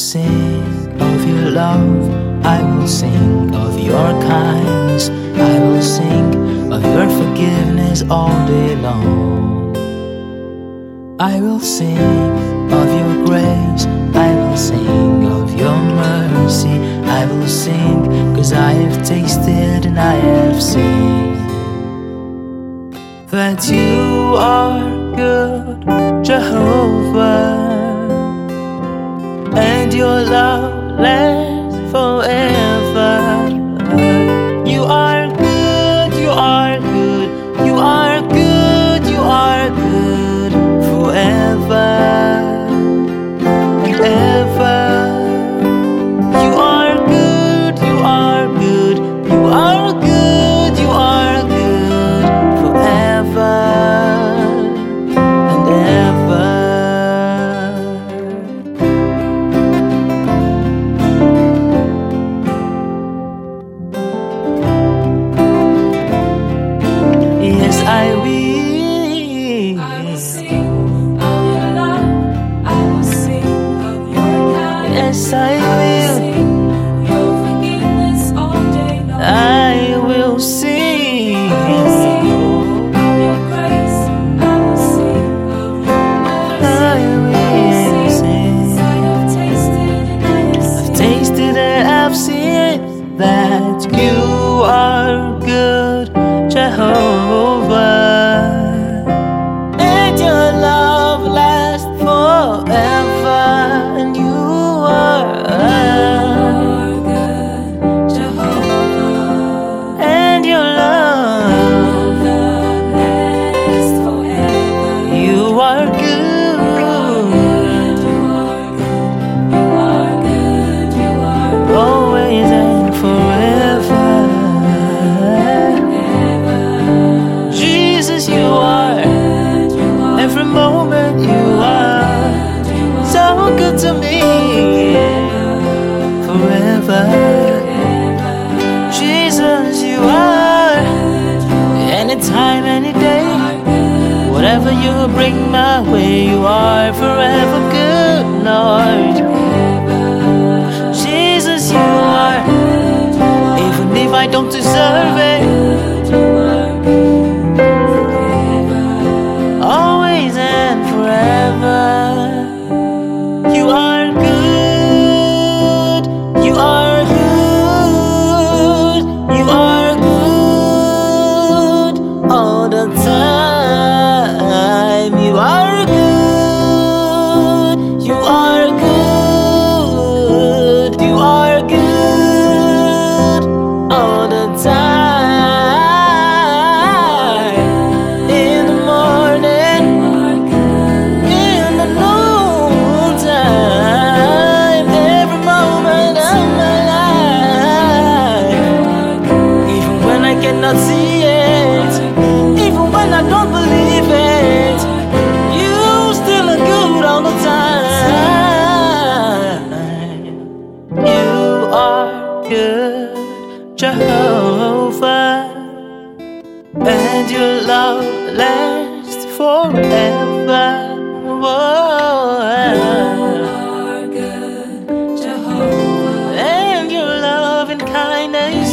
sing of your love, I will sing of your kindness, I will sing of your forgiveness all day long. I will sing of your grace, I will sing of your mercy, I will sing 'cause I have tasted and I have seen that you are good, Jehovah, and your love lasts forever. You are good, you are good, you are good, you are good forever and ever. You are good, you are good, you are good, you are good forever and ever. Yes, I will. I will sing of your love. I will sing of your kindness. Yes, I I will will. sing your forgiveness all day long. I will sing. I will sing of your grace. I will sing of your mercy. I will sing. 'Cause I have tasted and I have I've seen tasted and I've seen that you are good, Jehovah, and your love lasts forever, and you are good, Jehovah. and your love, Love lasts forever. you are good. Always and forever. Jesus, you are. Every moment you are so good to me. Forever. Jesus, you are. Anytime, any day. Whatever you bring my way, you are forever good, Lord. Jesus, you are. Even if I don't deserve it, always and forever. You are good, you are good, you are good all the time. You are good, you are good, you are good all the time. In the morning, in the noontime, every moment of my life. Even when I cannot see it, even when I don't believe it, you still are good all the time. You are good, Jehovah, and your love lasts forever. Whoa. Good, Jehovah. And your love and kindness